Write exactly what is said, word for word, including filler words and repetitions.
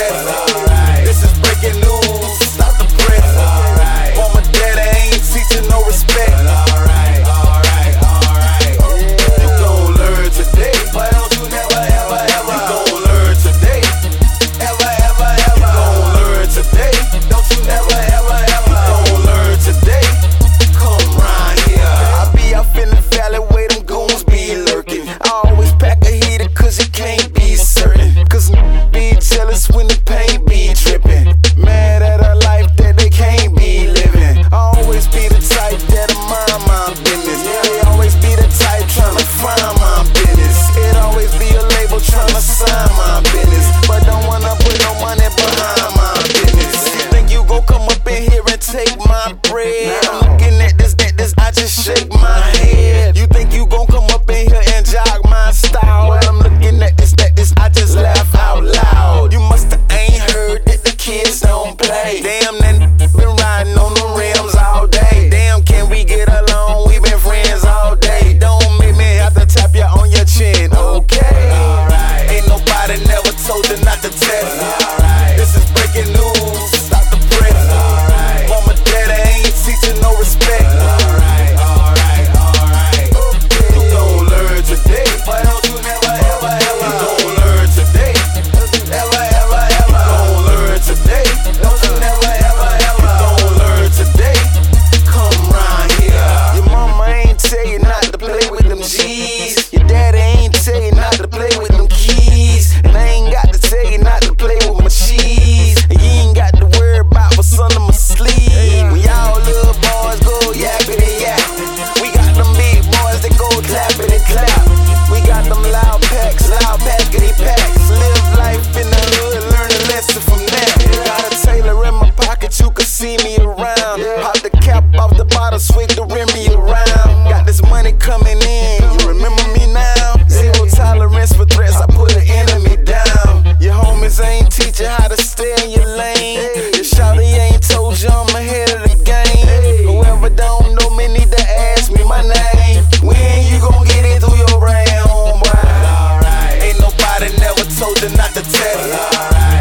test. This is breaking news, stop the press. Mama, daddy ain't teaching no respect. Alright, alright, alright. You gon' learn today. Why don't you never, ever, ever? You gon' learn today. Ever, ever, ever. You gon' learn today. Don't you never, ever, ever. You gon' learn today. Come round here. I be out in the valley where them goons be lurking. I always pack a heater cause you can't be certain. Cause be jealous when the pain be dripping. Mad at a life that they can't be living. I always be the type that'll mind my business. They always be the type tryna find my business. It always be a label tryna sign my business, but don't wanna put no money behind my business. You think you gon' come up in here and take my bread? I'm looking at this, that this, I just shake my head. You think you gon' come up in here and jog my style? Well, I'm looking at this, that this, I just laugh out loud. You musta ain't heard that the kids don't play. Damn, that been riding on the rims all day. Damn, can we get along? We been friends all day. Don't make me have to tap you on your chin, okay? Alright. Ain't nobody never told you not to test. Alright. This is breaking news, stop the press. Alright. Mama, daddy ain't teaching no respect. Alright, alright, alright. You gon' learn today. Why don't you never, ever, ever? You gon' learn today. Ever, ever, ever. You gon' learn today. Don't you never, ever, ever. You gon' learn today. Come round here. Your mama ain't tell you not to play with them G's. Your daddy ain't tell you not to play with them keys. And I ain't got to tell you not to play with my cheese. And you ain't got to worry about what's under my sleeve. When y'all little boys go yappity yap, we got them big boys that go clappity clap. We got them loud packs, loud packety packs. Live life in the hood, learn a lesson from that. Got a Taylor in my pocket, you can see me around. Pop the cap off the bottle, swing the Remy around. Got this money coming in, you remember me now? Zero tolerance for threats, I put an enemy down. Your homies ain't teach you how to stay in your lane. Your shawty ain't told you I'm ahead of the game. Whoever don't know me need to ask me my name. When you gon' get it through your brain, homeboy? Ain't nobody never told you not to test.